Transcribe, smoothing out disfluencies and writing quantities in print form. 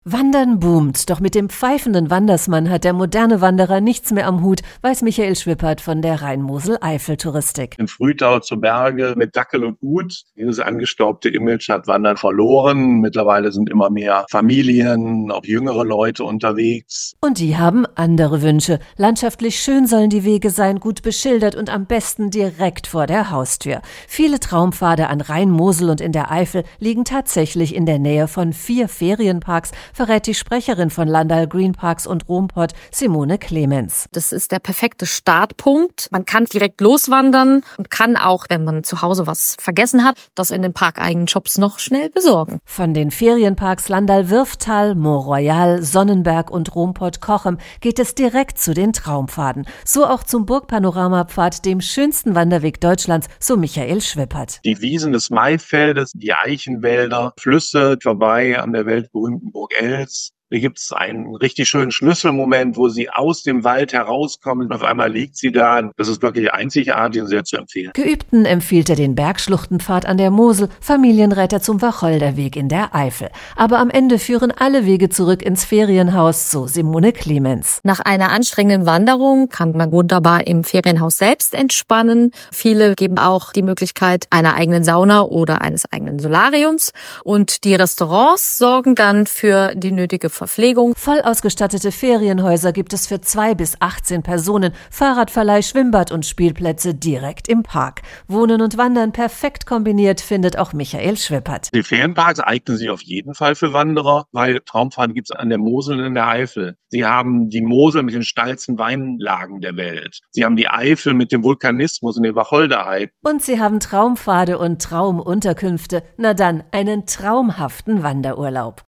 Wandern boomt, doch mit dem pfeifenden Wandersmann hat der moderne Wanderer nichts mehr am Hut, weiß Michael Schwippert von der Rhein-Mosel-Eifel-Touristik. In Frühtau zu Berge mit Dackel und Hut. Dieses angestaubte Image hat Wandern verloren. Mittlerweile sind immer mehr Familien, auch jüngere Leute unterwegs. Und die haben andere Wünsche. Landschaftlich schön sollen die Wege sein, gut beschildert und am besten direkt vor der Haustür. Viele Traumpfade an Rhein, Mosel und in der Eifel liegen tatsächlich in der Nähe von 4 Ferienparks, verrät die Sprecherin von Landal Green Parks und Rompott, Simone Clemens. Das ist der perfekte Startpunkt. Man kann direkt loswandern und kann auch, wenn man zu Hause was vergessen hat, das in den parkeigenen Shops noch schnell besorgen. Von den Ferienparks Landal-Wirftal, Mont-Royal, Sonnenberg und Rompott-Kochem geht es direkt zu den Traumpfaden. So auch zum Burgpanoramapfad, dem schönsten Wanderweg Deutschlands, so Michael Schwippert. Die Wiesen des Maifeldes, die Eichenwälder, Flüsse vorbei an der weltberühmten Burg Els. Hier gibt es einen richtig schönen Schlüsselmoment, wo sie aus dem Wald herauskommen und auf einmal liegt sie da. Das ist wirklich einzigartig und sehr zu empfehlen. Geübten empfiehlt er den Bergschluchtenpfad an der Mosel, Familienretter zum Wacholderweg in der Eifel. Aber am Ende führen alle Wege zurück ins Ferienhaus, so Simone Clemens. Nach einer anstrengenden Wanderung kann man wunderbar im Ferienhaus selbst entspannen. Viele geben auch die Möglichkeit einer eigenen Sauna oder eines eigenen Solariums. Und die Restaurants sorgen dann für die nötige Verpflegung. Voll ausgestattete Ferienhäuser gibt es für 2 bis 18 Personen, Fahrradverleih, Schwimmbad und Spielplätze direkt im Park. Wohnen und Wandern perfekt kombiniert, findet auch Michael Schwippert. Die Ferienparks eignen sich auf jeden Fall für Wanderer, weil Traumpfade gibt es an der Mosel und in der Eifel. Sie haben die Mosel mit den steilsten Weinlagen der Welt. Sie haben die Eifel mit dem Vulkanismus und den Wacholderheiden. Und sie haben Traumpfade und Traumunterkünfte. Na dann, einen traumhaften Wanderurlaub.